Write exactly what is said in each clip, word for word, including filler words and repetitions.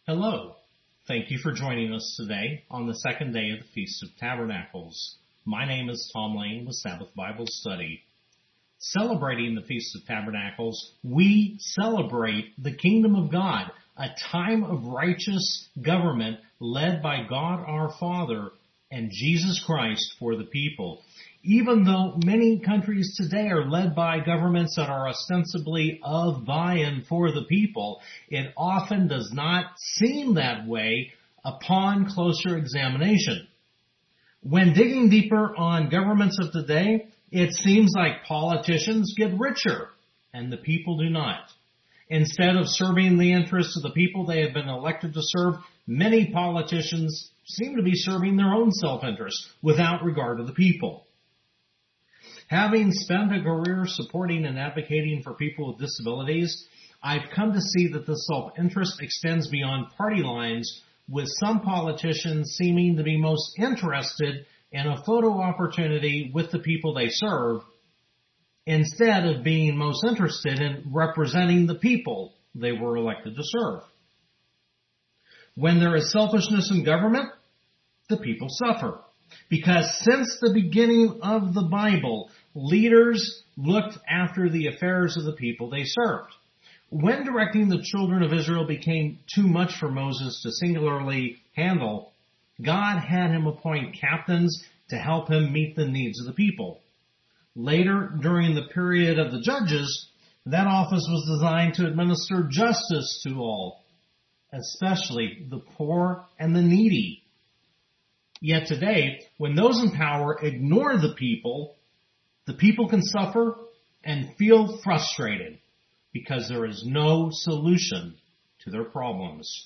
Hello. Thank you for joining us today on the second day of the Feast of Tabernacles. My name is Tom Lane with Sabbath Bible Study. Celebrating the Feast of Tabernacles, we celebrate the kingdom of God, a time of righteous government led by God our Father and Jesus Christ for the people. Even though many countries today are led by governments that are ostensibly of, by, and for the people, it often does not seem that way upon closer examination. When digging deeper on governments of today, it seems like politicians get richer and the people do not. Instead of serving the interests of the people they have been elected to serve, many politicians seem to be serving their own self-interest without regard to the people. Having spent a career supporting and advocating for people with disabilities, I've come to see that this self-interest extends beyond party lines, with some politicians seeming to be most interested in a photo opportunity with the people they serve, instead of being most interested in representing the people they were elected to serve. When there is selfishness in government, the people suffer. Because since the beginning of the Bible, leaders looked after the affairs of the people they served. When directing the children of Israel became too much for Moses to singularly handle, God had him appoint captains to help him meet the needs of the people. Later, during the period of the judges, that office was designed to administer justice to all, especially the poor and the needy. Yet today, when those in power ignore the people, the people can suffer and feel frustrated because there is no solution to their problems.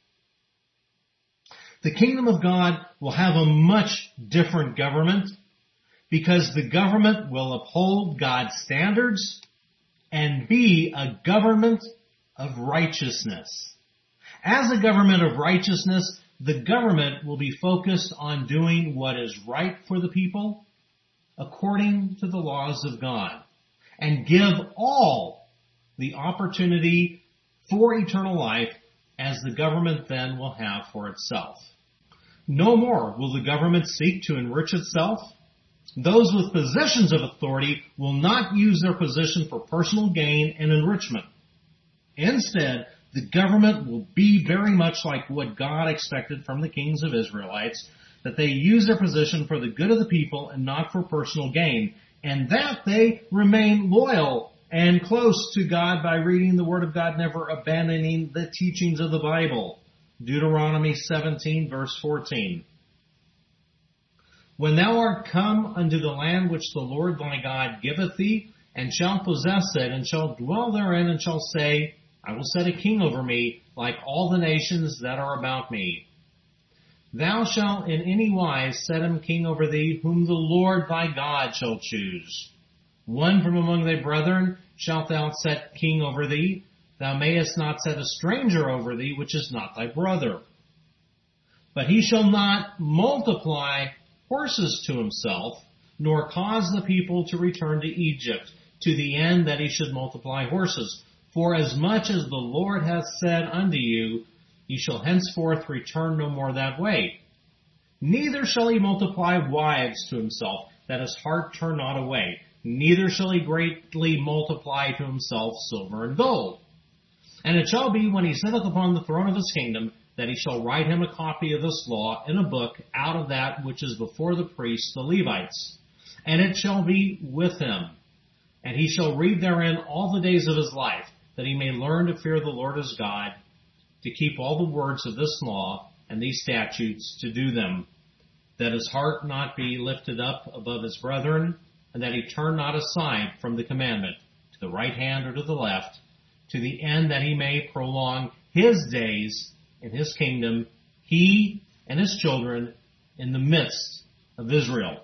The kingdom of God will have a much different government because the government will uphold God's standards and be a government of righteousness. As a government of righteousness, the government will be focused on doing what is right for the people according to the laws of God and give all the opportunity for eternal life as the government then will have for itself. No more will the government seek to enrich itself. Those with positions of authority will not use their position for personal gain and enrichment. Instead, the government will be very much like what God expected from the kings of Israelites, that they use their position for the good of the people and not for personal gain, and that they remain loyal and close to God by reading the Word of God, never abandoning the teachings of the Bible. Deuteronomy seventeen, verse fourteen. When thou art come unto the land which the Lord thy God giveth thee, and shalt possess it, and shalt dwell therein, and shalt say, I will set a king over me, like all the nations that are about me. Thou shalt in any wise set him king over thee, whom the Lord thy God shall choose. One from among thy brethren shalt thou set king over thee. Thou mayest not set a stranger over thee, which is not thy brother. But he shall not multiply horses to himself, nor cause the people to return to Egypt, to the end that he should multiply horses. For as much as the Lord hath said unto you, ye shall henceforth return no more that way. Neither shall he multiply wives to himself, that his heart turn not away. Neither shall he greatly multiply to himself silver and gold. And it shall be, when he sitteth upon the throne of his kingdom, that he shall write him a copy of this law in a book out of that which is before the priests, the Levites. And it shall be with him, and he shall read therein all the days of his life, that he may learn to fear the Lord his God, to keep all the words of this law and these statutes, to do them, that his heart not be lifted up above his brethren, and that he turn not aside from the commandment, to the right hand or to the left, to the end that he may prolong his days in his kingdom, he and his children in the midst of Israel.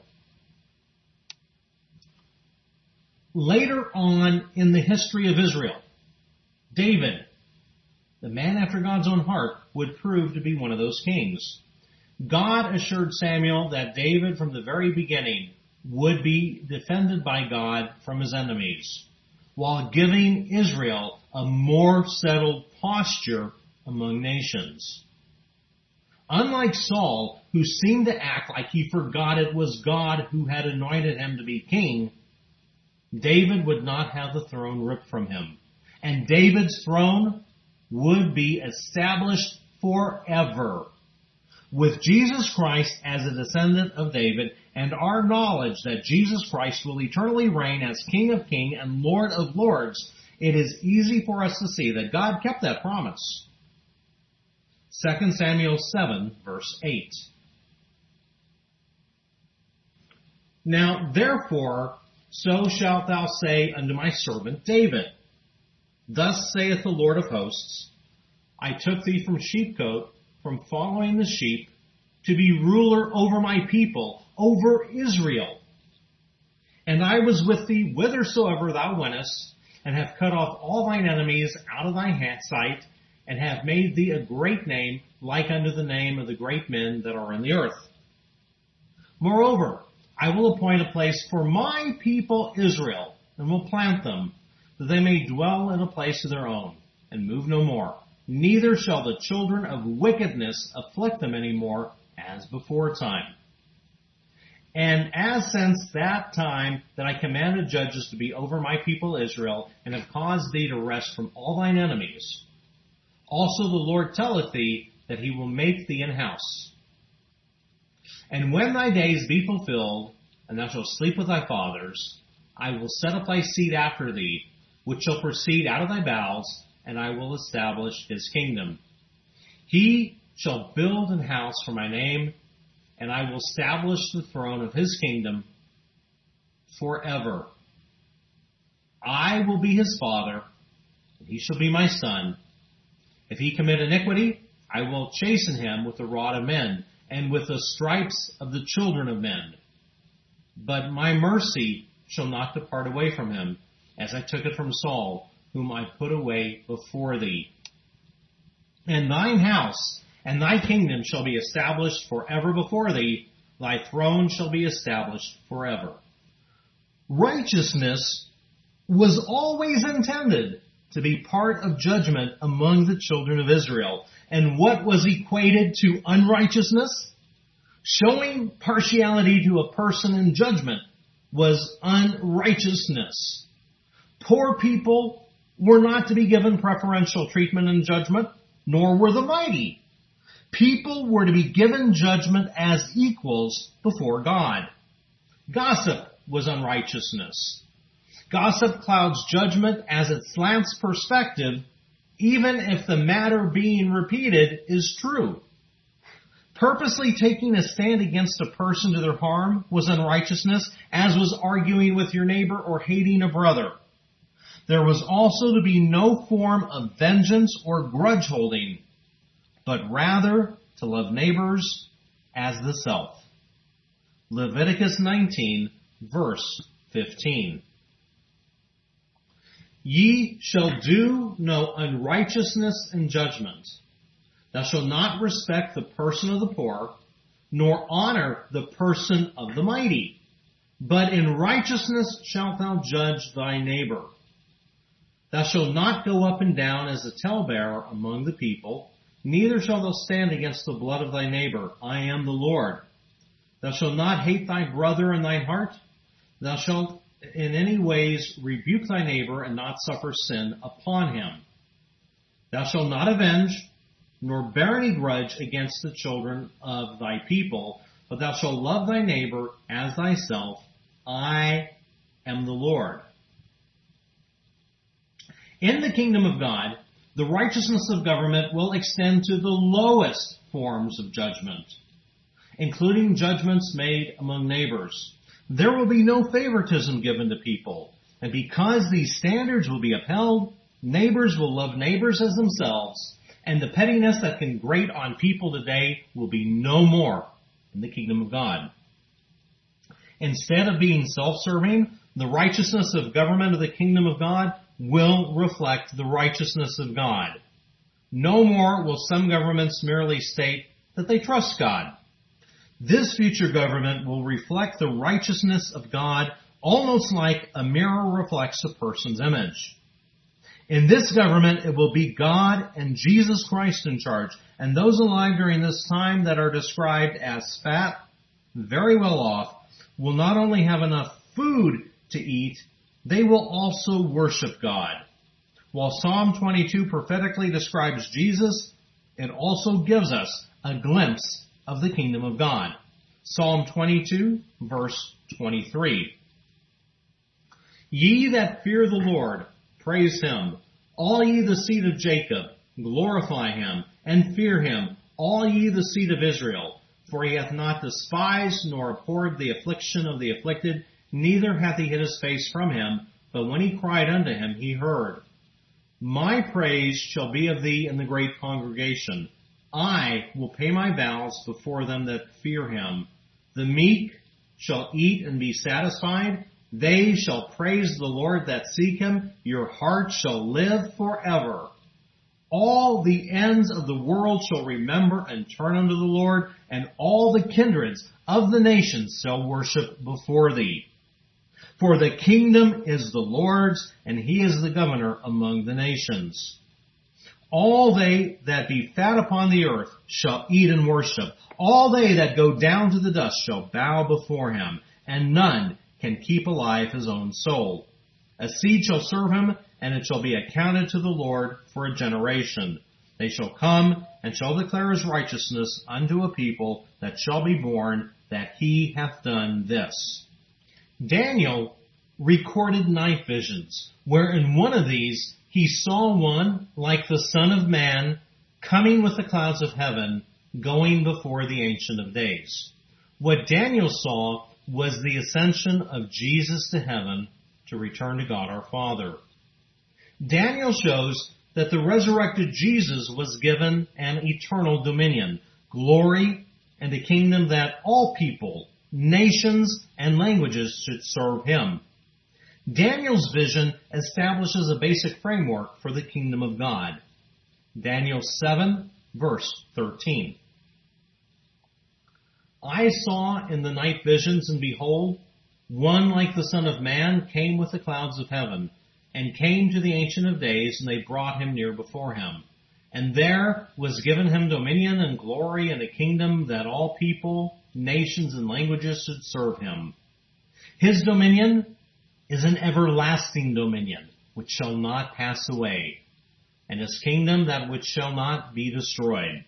Later on in the history of Israel, David, the man after God's own heart, would prove to be one of those kings. God assured Samuel that David from the very beginning would be defended by God from his enemies, while giving Israel a more settled posture among nations. Unlike Saul, who seemed to act like he forgot it was God who had anointed him to be king, David would not have the throne ripped from him. And David's throne would be established forever. With Jesus Christ as a descendant of David and our knowledge that Jesus Christ will eternally reign as King of Kings and Lord of Lords, it is easy for us to see that God kept that promise. Second Samuel seven, verse eight. Now, therefore, so shalt thou say unto my servant David, Thus saith the Lord of hosts, I took thee from sheepcote, from following the sheep, to be ruler over my people, over Israel. And I was with thee whithersoever thou wentest, and have cut off all thine enemies out of thy sight, and have made thee a great name, like unto the name of the great men that are in the earth. Moreover, I will appoint a place for my people Israel, and will plant them, that they may dwell in a place of their own, and move no more. Neither shall the children of wickedness afflict them any more, as before time. And as since that time that I commanded judges to be over my people Israel, and have caused thee to rest from all thine enemies, also the Lord telleth thee that he will make thee an house. And when thy days be fulfilled, and thou shalt sleep with thy fathers, I will set up thy seed after thee, which shall proceed out of thy bowels, and I will establish his kingdom. He shall build an house for my name, and I will establish the throne of his kingdom forever. I will be his father, and he shall be my son. If he commit iniquity, I will chasten him with the rod of men, and with the stripes of the children of men. But my mercy shall not depart away from him, as I took it from Saul, whom I put away before thee. And thine house and thy kingdom shall be established forever before thee, thy throne shall be established forever. Righteousness was always intended to be part of judgment among the children of Israel. And what was equated to unrighteousness? Showing partiality to a person in judgment was unrighteousness. Poor people were not to be given preferential treatment in judgment, nor were the mighty. People were to be given judgment as equals before God. Gossip was unrighteousness. Gossip clouds judgment as it slants perspective, even if the matter being repeated is true. Purposely taking a stand against a person to their harm was unrighteousness, as was arguing with your neighbor or hating a brother. There was also to be no form of vengeance or grudge holding, but rather to love neighbors as the self. Leviticus nineteen, verse fifteen. Ye shall do no unrighteousness in judgment. Thou shalt not respect the person of the poor, nor honor the person of the mighty. But in righteousness shalt thou judge thy neighbor. Thou shalt not go up and down as a talebearer among the people, neither shalt thou stand against the blood of thy neighbor. I am the Lord. Thou shalt not hate thy brother in thine heart. Thou shalt in any ways rebuke thy neighbor and not suffer sin upon him. Thou shalt not avenge, nor bear any grudge against the children of thy people, but thou shalt love thy neighbor as thyself. I am the Lord. In the kingdom of God, the righteousness of government will extend to the lowest forms of judgment, including judgments made among neighbors. There will be no favoritism given to people, and because these standards will be upheld, neighbors will love neighbors as themselves, and the pettiness that can grate on people today will be no more in the kingdom of God. Instead of being self-serving, the righteousness of government of the kingdom of God will reflect the righteousness of God. No more will some governments merely state that they trust God. This future government will reflect the righteousness of God almost like a mirror reflects a person's image. In this government, it will be God and Jesus Christ in charge, and those alive during this time that are described as fat, very well off, will not only have enough food to eat, they will also worship God. While Psalm twenty-two prophetically describes Jesus, it also gives us a glimpse of the kingdom of God. Psalm twenty-two, verse twenty-three. Ye that fear the Lord, praise him. All ye the seed of Jacob, glorify him, and fear him, all ye the seed of Israel. For he hath not despised nor abhorred the affliction of the afflicted, neither hath he hid his face from him, but when he cried unto him, he heard. My praise shall be of thee in the great congregation. I will pay my vows before them that fear him. The meek shall eat and be satisfied. They shall praise the Lord that seek him. Your heart shall live forever. All the ends of the world shall remember and turn unto the Lord, and all the kindreds of the nations shall worship before thee. For the kingdom is the Lord's, and he is the governor among the nations. All they that be fat upon the earth shall eat and worship. All they that go down to the dust shall bow before him, and none can keep alive his own soul. A seed shall serve him, and it shall be accounted to the Lord for a generation. They shall come and shall declare his righteousness unto a people that shall be born, that he hath done this. Daniel recorded night visions, where in one of these he saw one like the Son of Man coming with the clouds of heaven, going before the Ancient of Days. What Daniel saw was the ascension of Jesus to heaven to return to God our Father. Daniel shows that the resurrected Jesus was given an eternal dominion, glory, and a kingdom that all people, nations, and languages should serve him. Daniel's vision establishes a basic framework for the kingdom of God. Daniel seven, verse thirteen. I saw in the night visions, and behold, one like the Son of Man came with the clouds of heaven, and came to the Ancient of Days, and they brought him near before him. And there was given him dominion and glory and a kingdom that all people, nations, and languages should serve him. His dominion is an everlasting dominion, which shall not pass away, and his kingdom that which shall not be destroyed.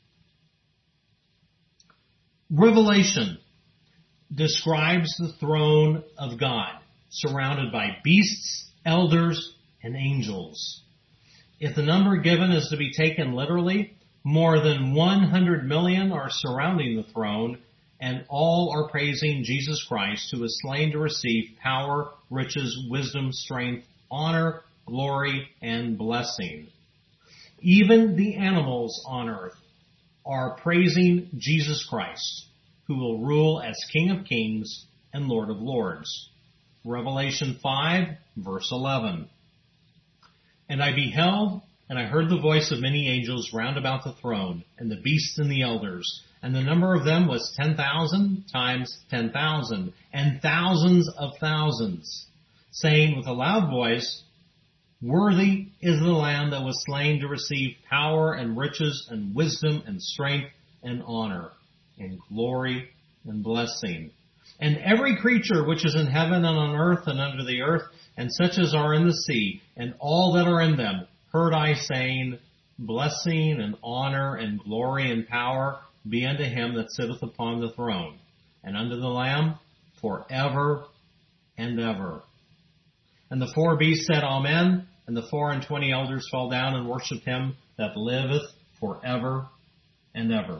Revelation describes the throne of God, surrounded by beasts, elders, and angels. If the number given is to be taken literally, more than one hundred million are surrounding the throne, and all are praising Jesus Christ, who is slain to receive power, riches, wisdom, strength, honor, glory, and blessing. Even the animals on earth are praising Jesus Christ, who will rule as King of Kings and Lord of Lords. Revelation five, verse eleven. And I beheld, and I heard the voice of many angels round about the throne, and the beasts and the elders, and the number of them was ten thousand times ten thousand, and thousands of thousands, saying with a loud voice, Worthy is the Lamb that was slain to receive power and riches and wisdom and strength and honor and glory and blessing. And every creature which is in heaven and on earth and under the earth, and such as are in the sea, and all that are in them, heard I saying, Blessing and honor and glory and power be unto him that sitteth upon the throne, and unto the Lamb forever and ever. And the four beasts said, Amen, and the four and twenty elders fell down and worshipped him that liveth forever and ever.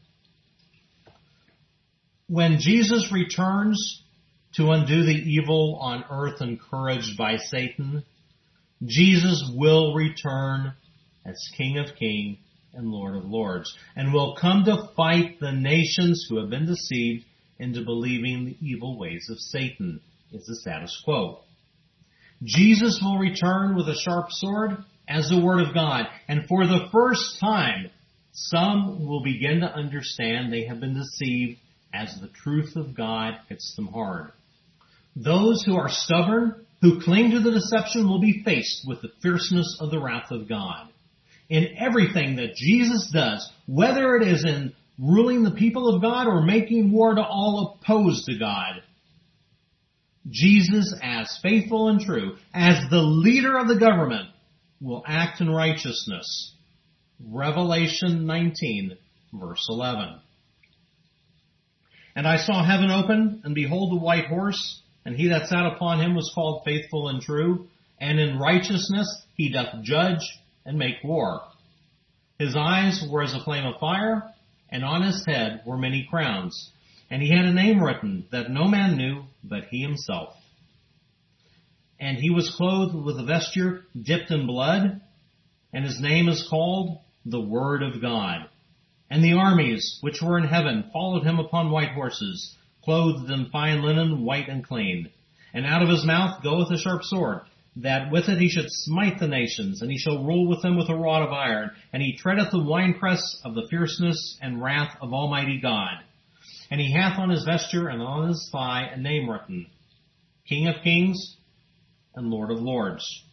When Jesus returns to undo the evil on earth encouraged by Satan, Jesus will return as King of Kings and Lord of Lords, and will come to fight the nations who have been deceived into believing the evil ways of Satan, is the status quo. Jesus will return with a sharp sword as the Word of God, and for the first time, some will begin to understand they have been deceived as the truth of God hits them hard. Those who are stubborn who cling to the deception will be faced with the fierceness of the wrath of God. In everything that Jesus does, whether it is in ruling the people of God or making war to all opposed to God, Jesus, as faithful and true, as the leader of the government, will act in righteousness. Revelation nineteen, verse eleven. And I saw heaven open, and behold a white horse, and he that sat upon him was called Faithful and True, and in righteousness he doth judge and make war. His eyes were as a flame of fire, and on his head were many crowns. And he had a name written that no man knew but he himself. And he was clothed with a vesture dipped in blood, and his name is called the Word of God. And the armies which were in heaven followed him upon white horses, clothed in fine linen, white and clean. And out of his mouth goeth a sharp sword, that with it he should smite the nations, and he shall rule with them with a rod of iron. And he treadeth the winepress of the fierceness and wrath of Almighty God. And he hath on his vesture and on his thigh a name written, King of Kings and Lord of Lords.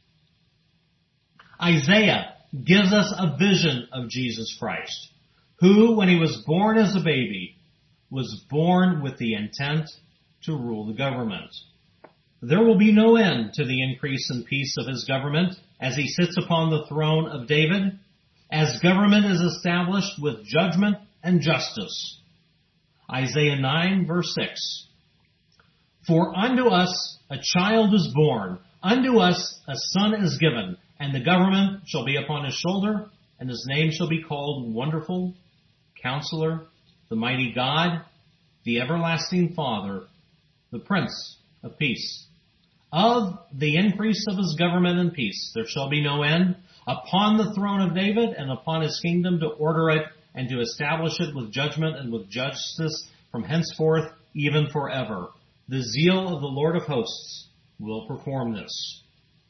Isaiah gives us a vision of Jesus Christ, who, when he was born as a baby, was born with the intent to rule the government. There will be no end to the increase and peace of his government as he sits upon the throne of David, as government is established with judgment and justice. Isaiah nine, verse six. For unto us a child is born, unto us a son is given, and the government shall be upon his shoulder, and his name shall be called Wonderful, Counselor, the Mighty God, the Everlasting Father, the Prince of Peace. Of the increase of his government and peace there shall be no end, upon the throne of David and upon his kingdom, to order it and to establish it with judgment and with justice from henceforth, even forever. The zeal of the Lord of hosts will perform this.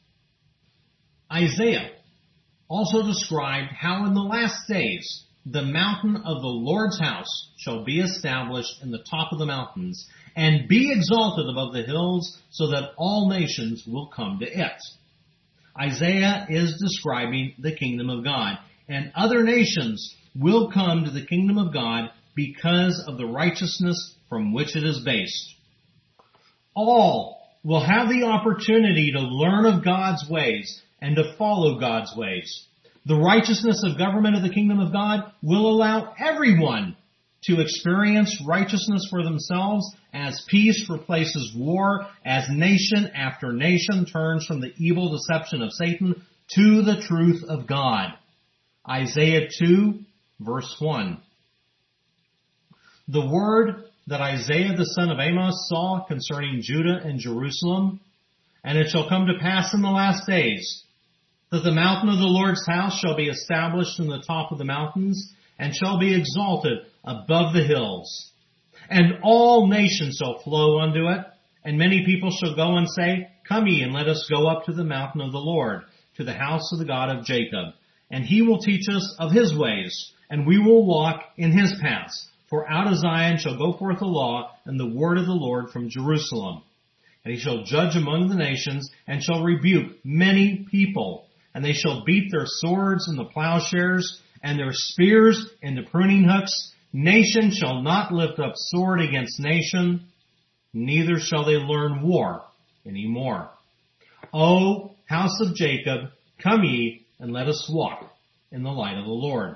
Isaiah also described how in the last days the mountain of the Lord's house shall be established in the top of the mountains and be exalted above the hills, so that all nations will come to it. Isaiah is describing the kingdom of God, and other nations will come to the kingdom of God because of the righteousness from which it is based. All will have the opportunity to learn of God's ways and to follow God's ways. The righteousness of government of the kingdom of God will allow everyone to experience righteousness for themselves as peace replaces war, as nation after nation turns from the evil deception of Satan to the truth of God. Isaiah two, verse one. The word that Isaiah the son of Amos saw concerning Judah and Jerusalem, and it shall come to pass in the last days that the mountain of the Lord's house shall be established in the top of the mountains, and shall be exalted above the hills. And all nations shall flow unto it, and many people shall go and say, Come ye, and let us go up to the mountain of the Lord, to the house of the God of Jacob. And he will teach us of his ways, and we will walk in his paths. For out of Zion shall go forth the law, and the word of the Lord from Jerusalem. And he shall judge among the nations, and shall rebuke many people. And they shall beat their swords in the plowshares, and their spears in the pruning hooks. Nation shall not lift up sword against nation, neither shall they learn war any more. O house of Jacob, come ye, and let us walk in the light of the Lord.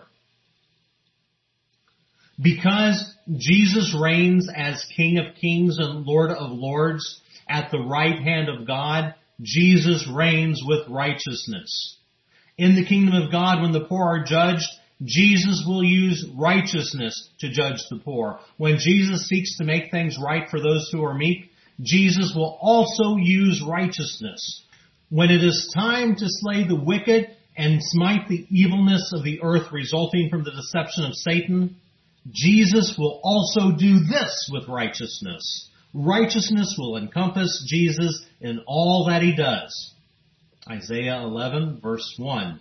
Because Jesus reigns as King of Kings and Lord of Lords at the right hand of God, Jesus reigns with righteousness. In the kingdom of God, when the poor are judged, Jesus will use righteousness to judge the poor. When Jesus seeks to make things right for those who are meek, Jesus will also use righteousness. When it is time to slay the wicked and smite the evilness of the earth resulting from the deception of Satan, Jesus will also do this with righteousness. Righteousness will encompass Jesus in all that he does. Isaiah eleven, verse one.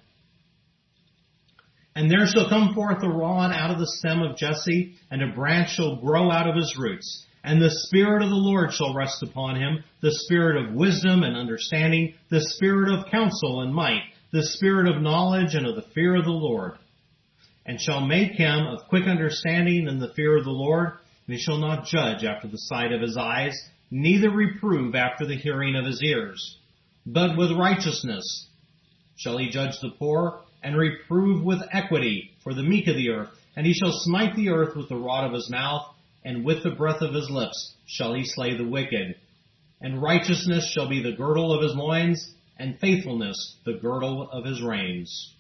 And there shall come forth a rod out of the stem of Jesse, and a branch shall grow out of his roots. And the Spirit of the Lord shall rest upon him, the Spirit of wisdom and understanding, the Spirit of counsel and might, the Spirit of knowledge and of the fear of the Lord. And shall make him of quick understanding in the fear of the Lord, and he shall not judge after the sight of his eyes, neither reprove after the hearing of his ears. But with righteousness shall he judge the poor, and reprove with equity for the meek of the earth. And he shall smite the earth with the rod of his mouth, and with the breath of his lips shall he slay the wicked. And righteousness shall be the girdle of his loins, and faithfulness the girdle of his reins.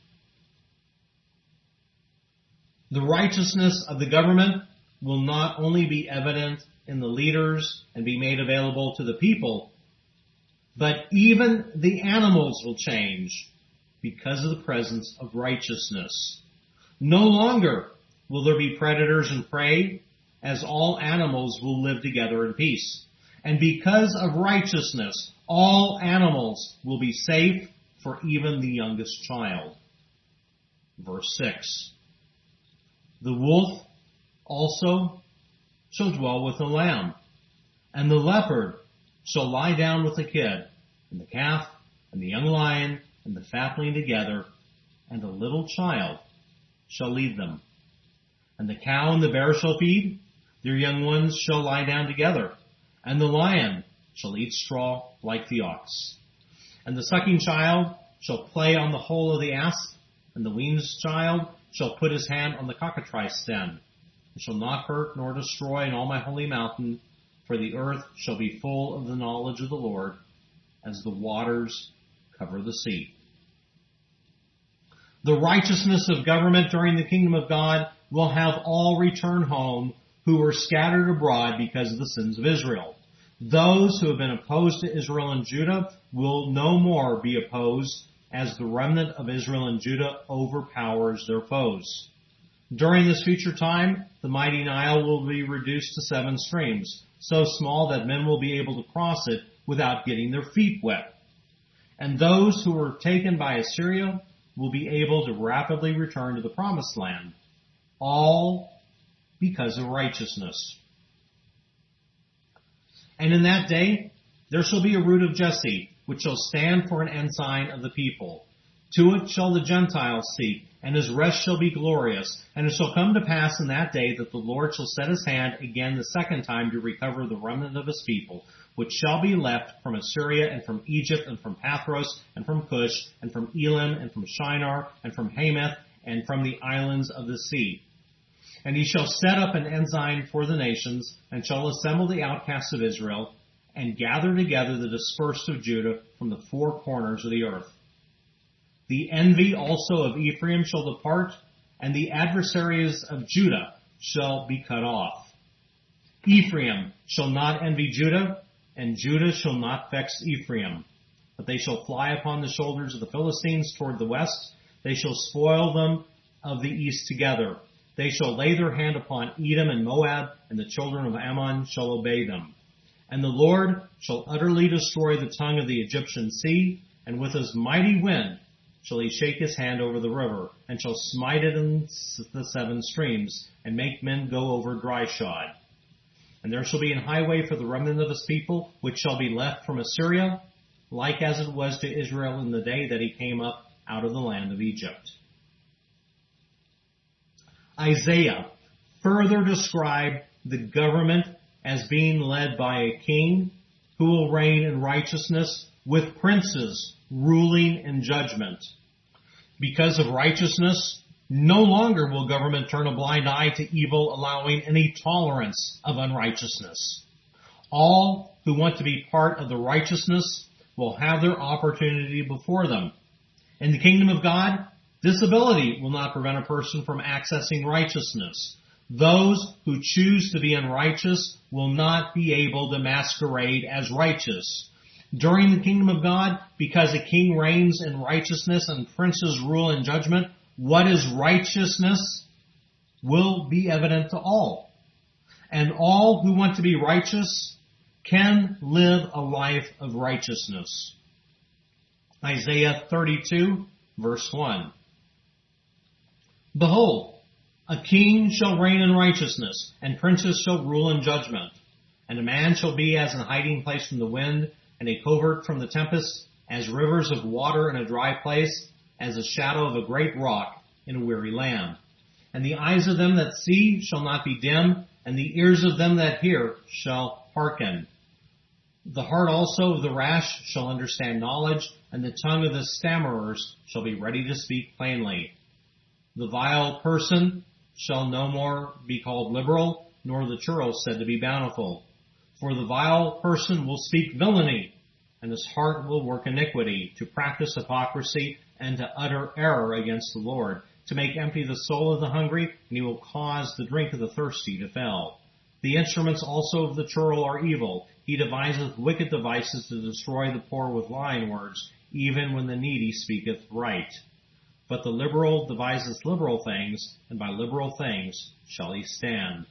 The righteousness of the government will not only be evident in the leaders and be made available to the people, but even the animals will change because of the presence of righteousness. No longer will there be predators and prey, as all animals will live together in peace. And because of righteousness, all animals will be safe for even the youngest child. Verse six. The wolf also shall dwell with the lamb, and the leopard shall lie down with the kid, and the calf, and the young lion, and the fatling together, and a little child shall lead them. And the cow and the bear shall feed, their young ones shall lie down together, and the lion shall eat straw like the ox. And the sucking child shall play on the hole of the asp, and the weaned child shall put his hand on the cockatrice stem. It shall not hurt nor destroy in all my holy mountain, for the earth shall be full of the knowledge of the Lord, as the waters cover the sea. The righteousness of government during the kingdom of God will have all return home who were scattered abroad because of the sins of Israel. Those who have been opposed to Israel and Judah will no more be opposed, as the remnant of Israel and Judah overpowers their foes. During this future time, the mighty Nile will be reduced to seven streams, so small that men will be able to cross it without getting their feet wet. And those who were taken by Assyria will be able to rapidly return to the promised land, all because of righteousness. And in that day, there shall be a root of Jesse, which shall stand for an ensign of the people. To it shall the Gentiles seek, and his rest shall be glorious. And it shall come to pass in that day that the Lord shall set his hand again the second time to recover the remnant of his people, which shall be left from Assyria and from Egypt and from Pathros and from Cush and from Elam and from Shinar and from Hamath and from the islands of the sea. And he shall set up an ensign for the nations, and shall assemble the outcasts of Israel, and gather together the dispersed of Judah from the four corners of the earth. The envy also of Ephraim shall depart, and the adversaries of Judah shall be cut off. Ephraim shall not envy Judah, and Judah shall not vex Ephraim. But they shall fly upon the shoulders of the Philistines toward the west. They shall spoil them of the east together. They shall lay their hand upon Edom and Moab, and the children of Ammon shall obey them. And the Lord shall utterly destroy the tongue of the Egyptian sea, and with his mighty wind shall he shake his hand over the river, and shall smite it in the seven streams, and make men go over dry shod. And there shall be an highway for the remnant of his people, which shall be left from Assyria, like as it was to Israel in the day that he came up out of the land of Egypt. Isaiah further described the government as being led by a king who will reign in righteousness, with princes ruling in judgment. Because of righteousness, no longer will government turn a blind eye to evil, allowing any tolerance of unrighteousness. All who want to be part of the righteousness will have their opportunity before them. In the kingdom of God, disability will not prevent a person from accessing righteousness. Those who choose to be unrighteous will not be able to masquerade as righteous. During the kingdom of God, because a king reigns in righteousness and princes rule in judgment, what is righteousness will be evident to all. And all who want to be righteous can live a life of righteousness. Isaiah thirty-two, verse one. Behold, a king shall reign in righteousness, and princes shall rule in judgment. And a man shall be as an hiding place from the wind, and a covert from the tempest, as rivers of water in a dry place, as the shadow of a great rock in a weary land. And the eyes of them that see shall not be dim, and the ears of them that hear shall hearken. The heart also of the rash shall understand knowledge, and the tongue of the stammerers shall be ready to speak plainly. The vile person shall no more be called liberal, nor the churl said to be bountiful. For the vile person will speak villainy, and his heart will work iniquity, to practice hypocrisy, and to utter error against the Lord, to make empty the soul of the hungry, and he will cause the drink of the thirsty to fail. The instruments also of the churl are evil. He deviseth wicked devices to destroy the poor with lying words, even when the needy speaketh right. But the liberal deviseth liberal things, and by liberal things shall he stand.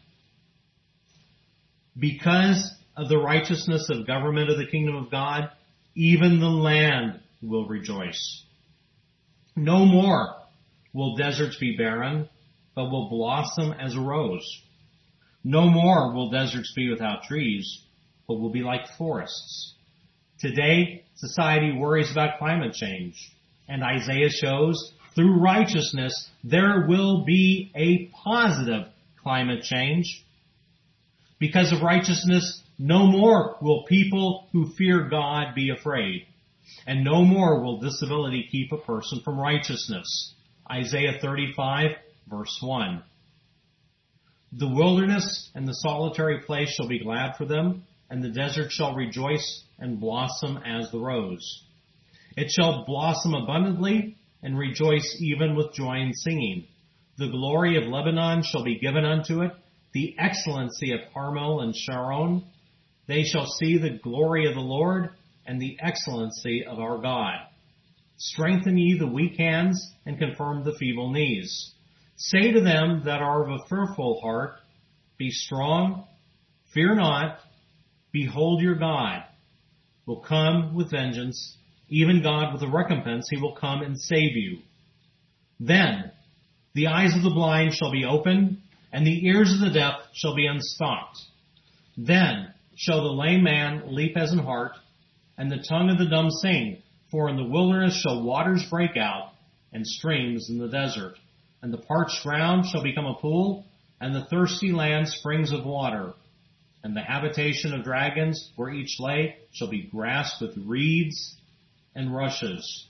Because of the righteousness of government of the kingdom of God, even the land will rejoice. No more will deserts be barren, but will blossom as a rose. No more will deserts be without trees, but will be like forests. Today, society worries about climate change, and Isaiah shows through righteousness there will be a positive climate change. Because of righteousness, no more will people who fear God be afraid, and no more will disability keep a person from righteousness. Isaiah thirty-five, verse one. The wilderness and the solitary place shall be glad for them, and the desert shall rejoice and blossom as the rose. It shall blossom abundantly and rejoice even with joy and singing. The glory of Lebanon shall be given unto it, the excellency of Carmel and Sharon. They shall see the glory of the Lord and the excellency of our God. Strengthen ye the weak hands and confirm the feeble knees. Say to them that are of a fearful heart, be strong, fear not, behold your God will come with vengeance, even God with a recompense, he will come and save you. Then the eyes of the blind shall be opened, and the ears of the deaf shall be unstopped. Then shall the lame man leap as an hart, and the tongue of the dumb sing, for in the wilderness shall waters break out, and streams in the desert. And the parched ground shall become a pool, and the thirsty land springs of water. And the habitation of dragons, where each lay, shall be grass with reeds and rushes.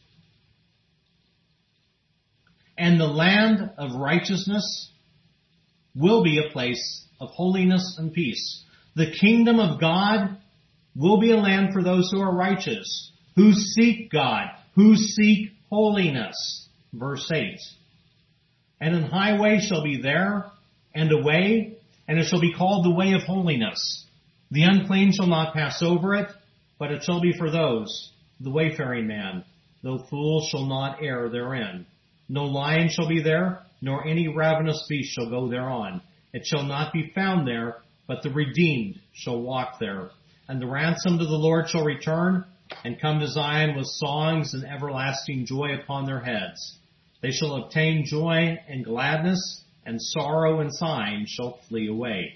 And the land of righteousness will be a place of holiness and peace. The kingdom of God will be a land for those who are righteous, who seek God, who seek holiness. Verse eight. And an highway shall be there, and a way, and it shall be called the way of holiness. The unclean shall not pass over it, but it shall be for those, the wayfaring man, though fools shall not err therein. No lion shall be there, nor any ravenous beast shall go thereon. It shall not be found there, but the redeemed shall walk there. And the ransomed of the Lord shall return, and come to Zion with songs and everlasting joy upon their heads. They shall obtain joy and gladness, and sorrow and sighing shall flee away.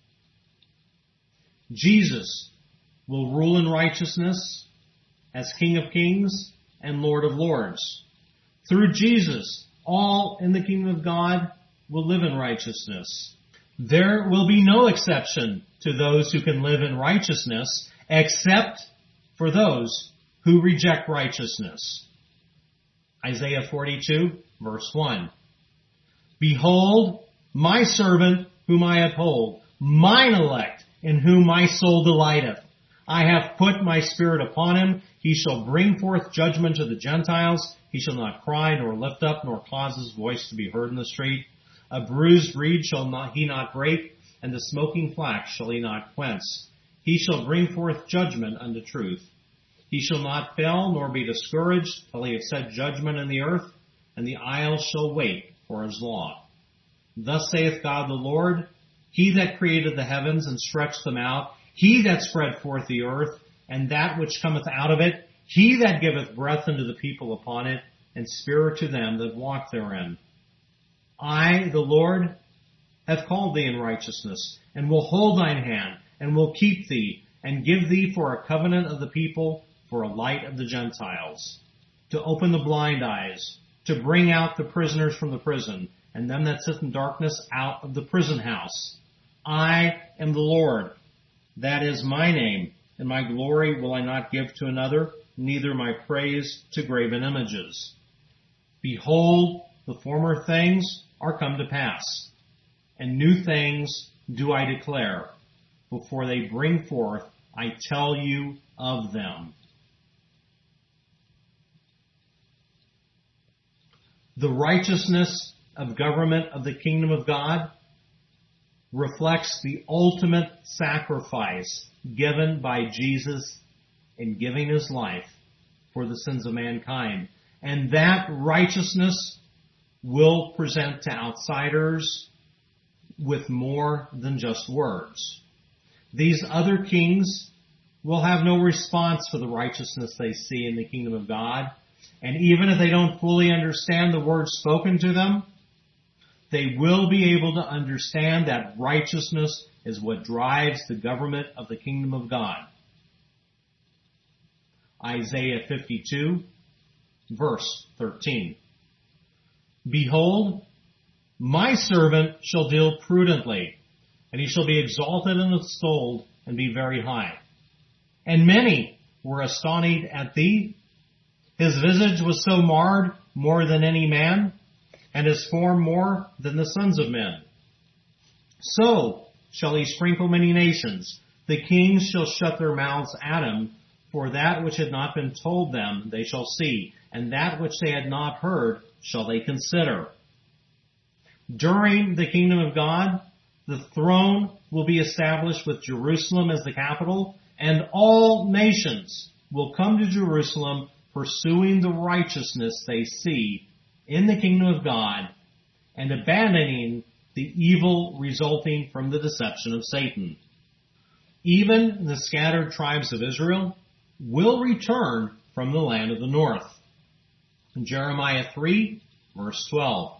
Jesus will rule in righteousness as King of Kings and Lord of Lords. Through Jesus, all in the kingdom of God will live in righteousness. There will be no exception to those who can live in righteousness, except for those who reject righteousness. Isaiah forty-two, verse one. Behold, my servant whom I uphold, mine elect, in whom my soul delighteth. I have put my spirit upon him. He shall bring forth judgment to the Gentiles. He shall not cry, nor lift up, nor cause his voice to be heard in the street. A bruised reed shall not he not break, and the smoking flax shall he not quench. He shall bring forth judgment unto truth. He shall not fail, nor be discouraged, till he have set judgment in the earth, and the isles shall wait for his law. Thus saith God the Lord, he that created the heavens and stretched them out, he that spread forth the earth, and that which cometh out of it, he that giveth breath unto the people upon it, and spirit to them that walk therein. I, the Lord, have called thee in righteousness, and will hold thine hand, and will keep thee, and give thee for a covenant of the people, for a light of the Gentiles, to open the blind eyes, to bring out the prisoners from the prison, and them that sit in darkness out of the prison house. I am the Lord, that is my name, and my glory will I not give to another, neither my praise to graven images. Behold, the former things are come to pass, and new things do I declare. Before they bring forth, I tell you of them. The righteousness of government of the kingdom of God reflects the ultimate sacrifice given by Jesus in giving his life for the sins of mankind. And that righteousness will present to outsiders with more than just words. These other kings will have no response for the righteousness they see in the kingdom of God. And even if they don't fully understand the words spoken to them, they will be able to understand that righteousness is what drives the government of the kingdom of God. Isaiah fifty-two, verse thirteen. Behold, my servant shall deal prudently, and he shall be exalted and extolled, and be very high. And many were astonished at thee. His visage was so marred more than any man, and his form more than the sons of men. So shall he sprinkle many nations. The kings shall shut their mouths at him, for that which had not been told them they shall see, and that which they had not heard shall they consider. During the kingdom of God, the throne will be established with Jerusalem as the capital, and all nations will come to Jerusalem pursuing the righteousness they see in the kingdom of God and abandoning the evil resulting from the deception of Satan. Even the scattered tribes of Israel will return from the land of the north. In Jeremiah three, verse twelve.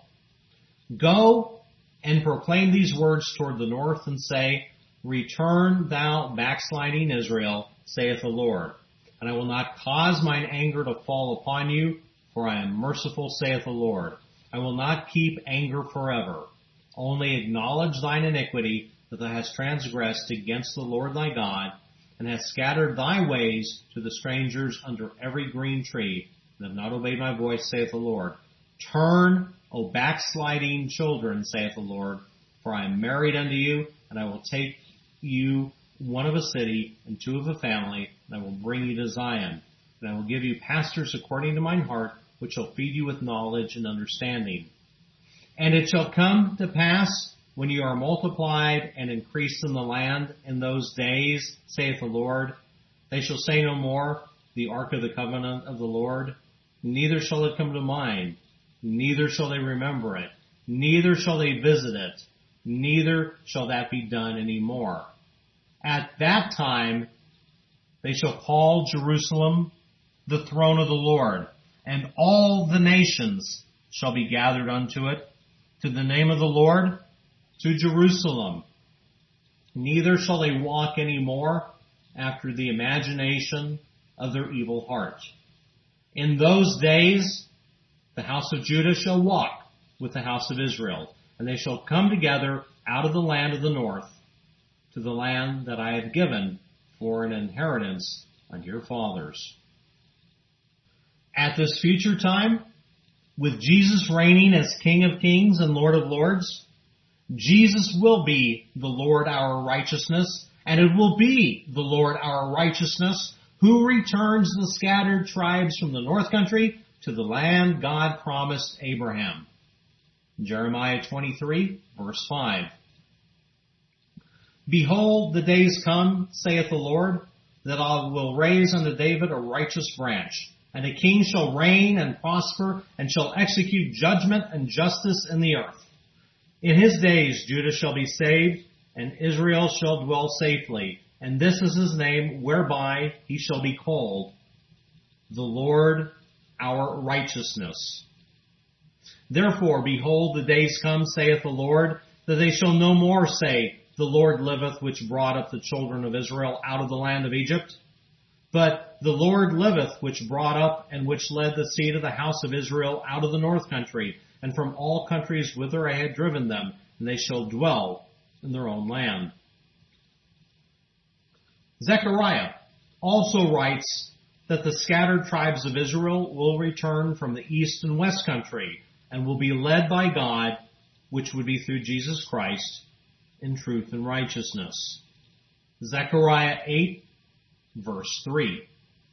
Go and proclaim these words toward the north and say, Return thou backsliding Israel, saith the Lord. And I will not cause mine anger to fall upon you, for I am merciful, saith the Lord. I will not keep anger forever. Only acknowledge thine iniquity, that thou hast transgressed against the Lord thy God, and hast scattered thy ways to the strangers under every green tree, and have not obeyed my voice, saith the Lord. Turn, O backsliding children, saith the Lord, for I am married unto you, and I will take you one of a city and two of a family, and I will bring you to Zion. And I will give you pastors according to mine heart, which shall feed you with knowledge and understanding. And it shall come to pass, when you are multiplied and increased in the land in those days, saith the Lord, they shall say no more, the ark of the covenant of the Lord, neither shall it come to mind, neither shall they remember it, neither shall they visit it, neither shall that be done any more. At that time, they shall call Jerusalem the throne of the Lord, and all the nations shall be gathered unto it, to the name of the Lord, to Jerusalem. Neither shall they walk any more after the imagination of their evil heart. In those days, the house of Judah shall walk with the house of Israel, and they shall come together out of the land of the north, to the land that I have given for an inheritance unto your fathers. At this future time, with Jesus reigning as King of Kings and Lord of Lords, Jesus will be the Lord our righteousness, and it will be the Lord our righteousness who returns the scattered tribes from the north country to the land God promised Abraham. Jeremiah twenty-three, verse five. Behold, the days come, saith the Lord, that I will raise unto David a righteous branch, and a king shall reign and prosper, and shall execute judgment and justice in the earth. In his days Judah shall be saved, and Israel shall dwell safely, and this is his name whereby he shall be called, the Lord our righteousness. Therefore, behold, the days come, saith the Lord, that they shall no more say, the Lord liveth, which brought up the children of Israel out of the land of Egypt. But the Lord liveth, which brought up and which led the seed of the house of Israel out of the north country, and from all countries whither I had driven them, and they shall dwell in their own land. Zechariah also writes that the scattered tribes of Israel will return from the east and west country, and will be led by God, which would be through Jesus Christ, in truth and righteousness. Zechariah eight, verse three.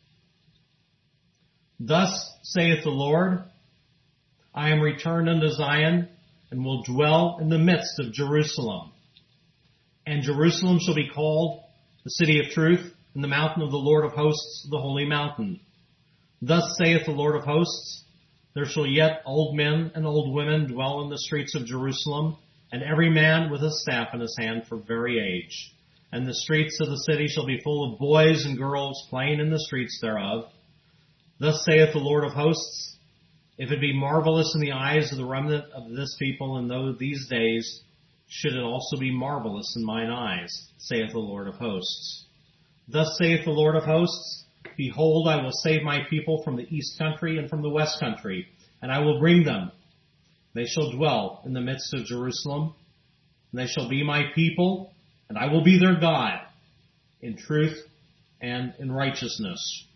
Thus saith the Lord, I am returned unto Zion, and will dwell in the midst of Jerusalem. And Jerusalem shall be called the city of truth, and the mountain of the Lord of hosts, the holy mountain. Thus saith the Lord of hosts, there shall yet old men and old women dwell in the streets of Jerusalem, and every man with a staff in his hand for very age. And the streets of the city shall be full of boys and girls playing in the streets thereof. Thus saith the Lord of hosts, if it be marvelous in the eyes of the remnant of this people in those these days, should it also be marvelous in mine eyes, saith the Lord of hosts. Thus saith the Lord of hosts, behold, I will save my people from the east country and from the west country, and I will bring them. They shall dwell in the midst of Jerusalem, and they shall be my people, and I will be their God, in truth and in righteousness.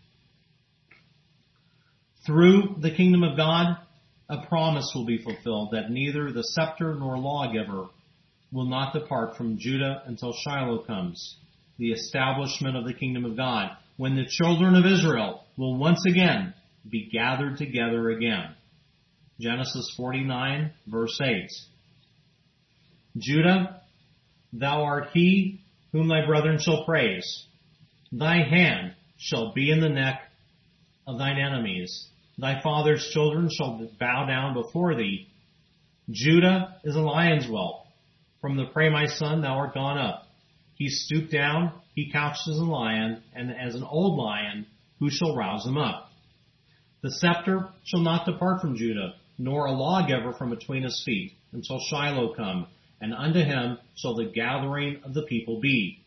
Through the kingdom of God, a promise will be fulfilled that neither the scepter nor lawgiver will not depart from Judah until Shiloh comes, the establishment of the kingdom of God, when the children of Israel will once again be gathered together again. Genesis forty-nine, verse eight. Judah, thou art he whom thy brethren shall praise. Thy hand shall be in the neck of thine enemies. Thy father's children shall bow down before thee. Judah is a lion's whelp. From the prey, my son, thou art gone up. He stooped down, he couched as a lion, and as an old lion, who shall rouse him up? The scepter shall not depart from Judah, nor a lawgiver from between his feet, until Shiloh come, and unto him shall the gathering of the people be.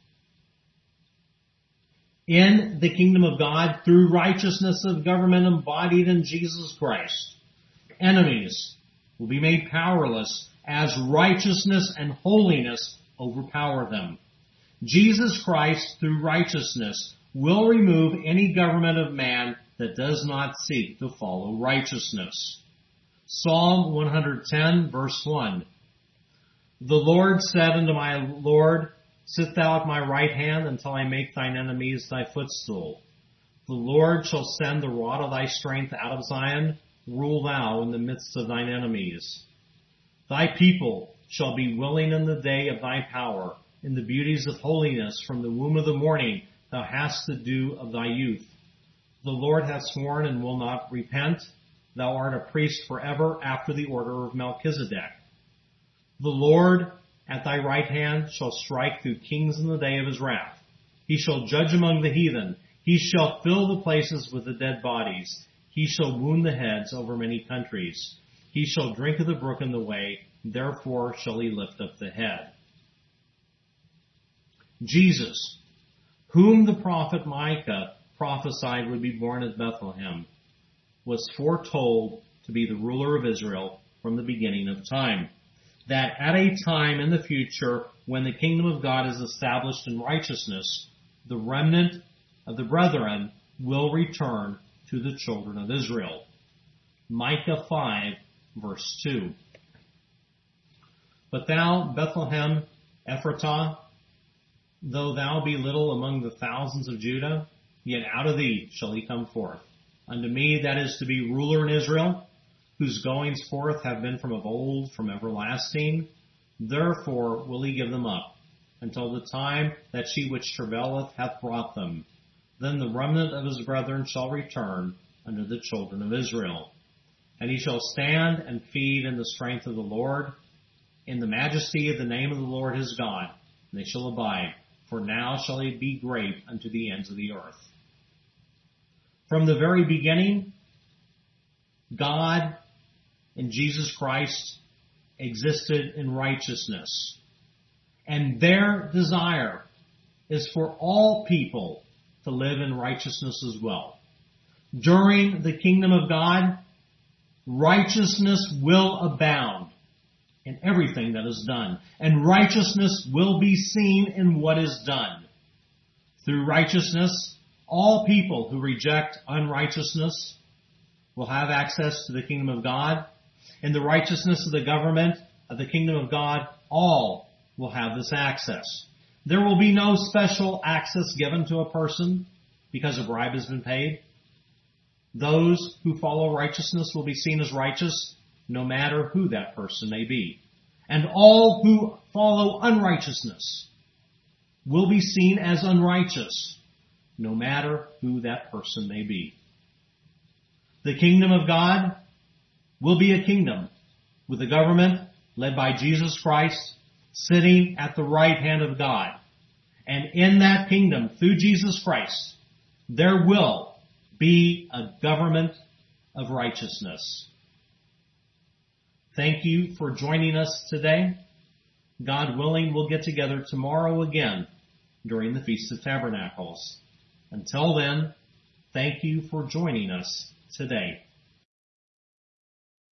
In the kingdom of God, through righteousness of government embodied in Jesus Christ, enemies will be made powerless as righteousness and holiness overpower them. Jesus Christ, through righteousness, will remove any government of man that does not seek to follow righteousness. Psalm one ten, verse one. The Lord said unto my Lord, sit thou at my right hand until I make thine enemies thy footstool. The Lord shall send the rod of thy strength out of Zion. Rule thou in the midst of thine enemies. Thy people shall be willing in the day of thy power. In the beauties of holiness from the womb of the morning thou hast the dew of thy youth. The Lord hath sworn and will not repent. Thou art a priest forever after the order of Melchizedek. The Lord at thy right hand shall strike through kings in the day of his wrath. He shall judge among the heathen. He shall fill the places with the dead bodies. He shall wound the heads over many countries. He shall drink of the brook in the way. Therefore shall he lift up the head. Jesus, whom the prophet Micah prophesied would be born at Bethlehem, was foretold to be the ruler of Israel from the beginning of time. That at a time in the future when the kingdom of God is established in righteousness, the remnant of the brethren will return to the children of Israel. Micah five, verse two. But thou, Bethlehem Ephratah, though thou be little among the thousands of Judah, yet out of thee shall he come forth. Unto me that is to be ruler in Israel, whose goings forth have been from of old, from everlasting. Therefore will he give them up, until the time that she which travaileth hath brought them. Then the remnant of his brethren shall return unto the children of Israel. And he shall stand and feed in the strength of the Lord, in the majesty of the name of the Lord his God. And they shall abide, for now shall he be great unto the ends of the earth. From the very beginning, God in Jesus Christ existed in righteousness. And their desire is for all people to live in righteousness as well. During the kingdom of God, righteousness will abound in everything that is done. And righteousness will be seen in what is done. Through righteousness, all people who reject unrighteousness will have access to the kingdom of God. In the righteousness of the government of the kingdom of God, all will have this access. There will be no special access given to a person because a bribe has been paid. Those who follow righteousness will be seen as righteous no matter who that person may be. And all who follow unrighteousness will be seen as unrighteous no matter who that person may be. The kingdom of God will be a kingdom with a government led by Jesus Christ sitting at the right hand of God. And in that kingdom, through Jesus Christ, there will be a government of righteousness. Thank you for joining us today. God willing, we'll get together tomorrow again during the Feast of Tabernacles. Until then, thank you for joining us today.